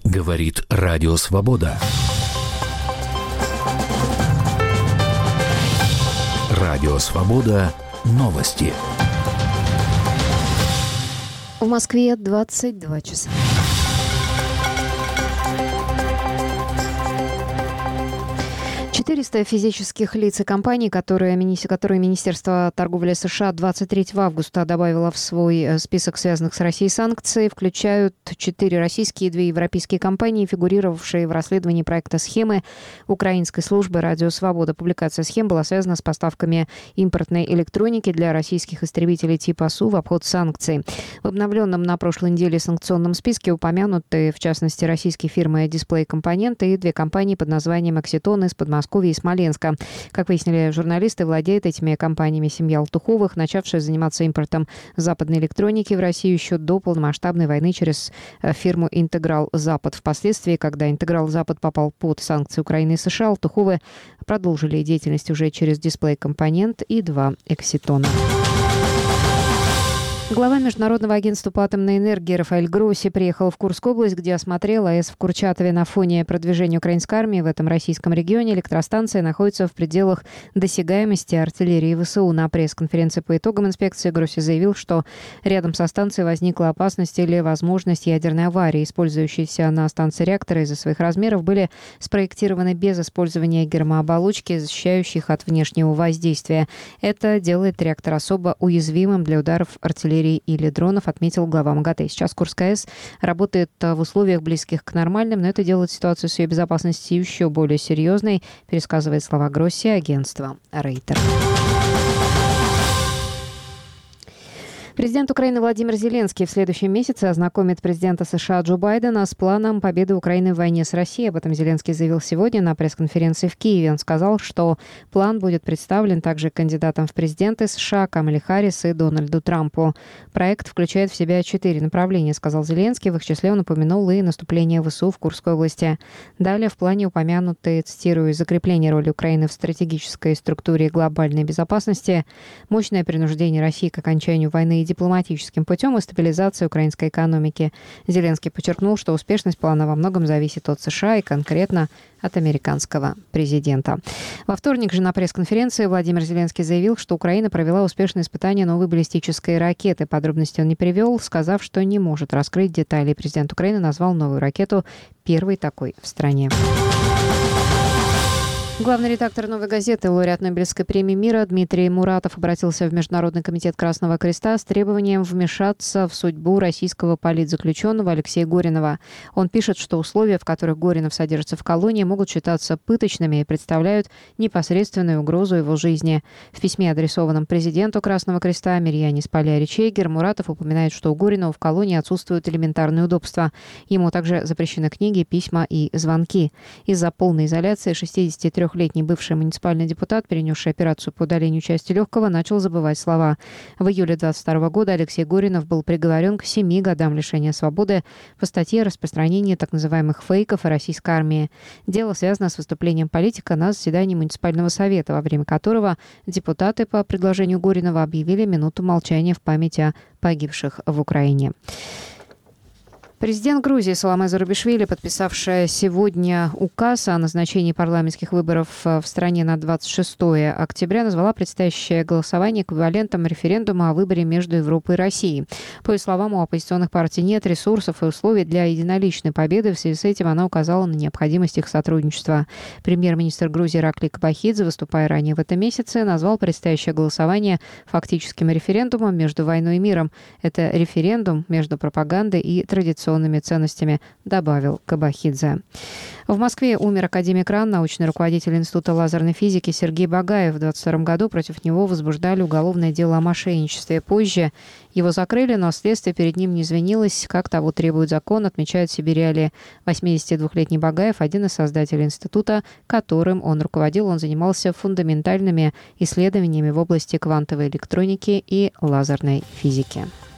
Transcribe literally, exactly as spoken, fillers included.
Говорит Радио Свобода. Радио Свобода. Новости. В Москве двадцать два часа. четыреста физических лиц и компаний, которые, которые Министерство торговли США двадцать третьего августа добавило в свой список связанных с Россией санкций, включают четыре российские и две европейские компании, фигурировавшие в расследовании проекта схемы украинской службы «Радио Свобода». Публикация схем была связана с поставками импортной электроники для российских истребителей типа Су в обход санкций. В обновленном на прошлой неделе санкционном списке упомянуты, в частности, российские фирмы «Дисплей-компоненты» и две компании под названием «Окситон» из Подмосковья и Смоленска. Как выяснили журналисты, владеет этими компаниями семья Алтуховых, начавшая заниматься импортом западной электроники в Россию еще до полномасштабной войны через фирму «Интеграл Запад». Впоследствии, когда «Интеграл Запад» попал под санкции Украины и США, Алтуховы продолжили деятельность уже через «Дисплей-компонент» и два «Окситона». Глава Международного агентства по атомной энергии Рафаэль Гросси приехал в Курскую область, где осмотрел АЭС в Курчатове. На фоне продвижения украинской армии в этом российском регионе электростанция находится в пределах досягаемости артиллерии ВСУ. На пресс-конференции по итогам инспекции Гросси заявил, что рядом со станцией возникла опасность или возможность ядерной аварии. Использующиеся на станции реакторы из-за своих размеров были спроектированы без использования гермооболочки, защищающей их от внешнего воздействия. Это делает реактор особо уязвимым для ударов артиллерии или дронов, отметил глава МАГАТЭ. Сейчас Курская АЭС работает в условиях, близких к нормальным, но это делает ситуацию с ее безопасностью еще более серьезной, пересказывает слова Гросси агентство Рейтер. Президент Украины Владимир Зеленский в следующем месяце ознакомит президента США Джо Байдена с планом победы Украины в войне с Россией. Об этом Зеленский заявил сегодня на пресс-конференции в Киеве. Он сказал, что план будет представлен также кандидатам в президенты США Камале Харрис и Дональду Трампу. Проект включает в себя четыре направления, сказал Зеленский. В их числе он упомянул и наступление ВСУ в Курской области. Далее в плане упомянуты, цитирую, закрепление роли Украины в стратегической структуре глобальной безопасности, мощное принуждение России к окончанию войны и дипломатическим путем и стабилизации украинской экономики. Зеленский подчеркнул, что успешность плана во многом зависит от США и конкретно от американского президента. Во вторник же на пресс-конференции Владимир Зеленский заявил, что Украина провела успешное испытание новой баллистической ракеты. Подробности он не привел, сказав, что не может раскрыть детали. Президент Украины назвал новую ракету первой такой в стране. Главный редактор «Новой газеты», лауреат Нобелевской премии мира Дмитрий Муратов обратился в Международный комитет Красного Креста с требованием вмешаться в судьбу российского политзаключенного Алексея Горинова. Он пишет, что условия, в которых Горинов содержится в колонии, могут считаться пыточными и представляют непосредственную угрозу его жизни. В письме, адресованном президенту Красного Креста Мирьяне Спаляри-Чейгер, Муратов упоминает, что у Горинова в колонии отсутствуют элементарные удобства. Ему также запрещены книги, письма и звонки. Из-за полной изоляции шестидесятитрёхлетний бывший муниципальный депутат, перенесший операцию по удалению части легкого, начал забывать слова. В июле двадцать второго года Алексей Горинов был приговорен к семи годам лишения свободы по статье о распространении так называемых фейков о российской армии. Дело связано с выступлением политика на заседании муниципального совета, во время которого депутаты по предложению Горинова объявили минуту молчания в память о погибших в Украине. Президент Грузии Саломе Зурабишвили, подписавшая сегодня указ о назначении парламентских выборов в стране на двадцать шестое октября, назвала предстоящее голосование эквивалентом референдума о выборе между Европой и Россией. По ее словам, у оппозиционных партий нет ресурсов и условий для единоличной победы. В связи с этим она указала на необходимость их сотрудничества. Премьер-министр Грузии Иракли Кобахидзе, выступая ранее в этом месяце, назвал предстоящее голосование фактическим референдумом между войной и миром. Это референдум между пропагандой и традиционной ценностями, добавил Кобахидзе. В Москве умер академик РАН, научный руководитель Института лазерной физики Сергей Багаев. В двадцать втором году против него возбуждали уголовное дело о мошенничестве. Позже его закрыли, но следствие перед ним не извинилось, как того требует закон, отмечает в себе реалии. восьмидесятидвухлетний Багаев – один из создателей института, которым он руководил. Он занимался фундаментальными исследованиями в области квантовой электроники и лазерной физики.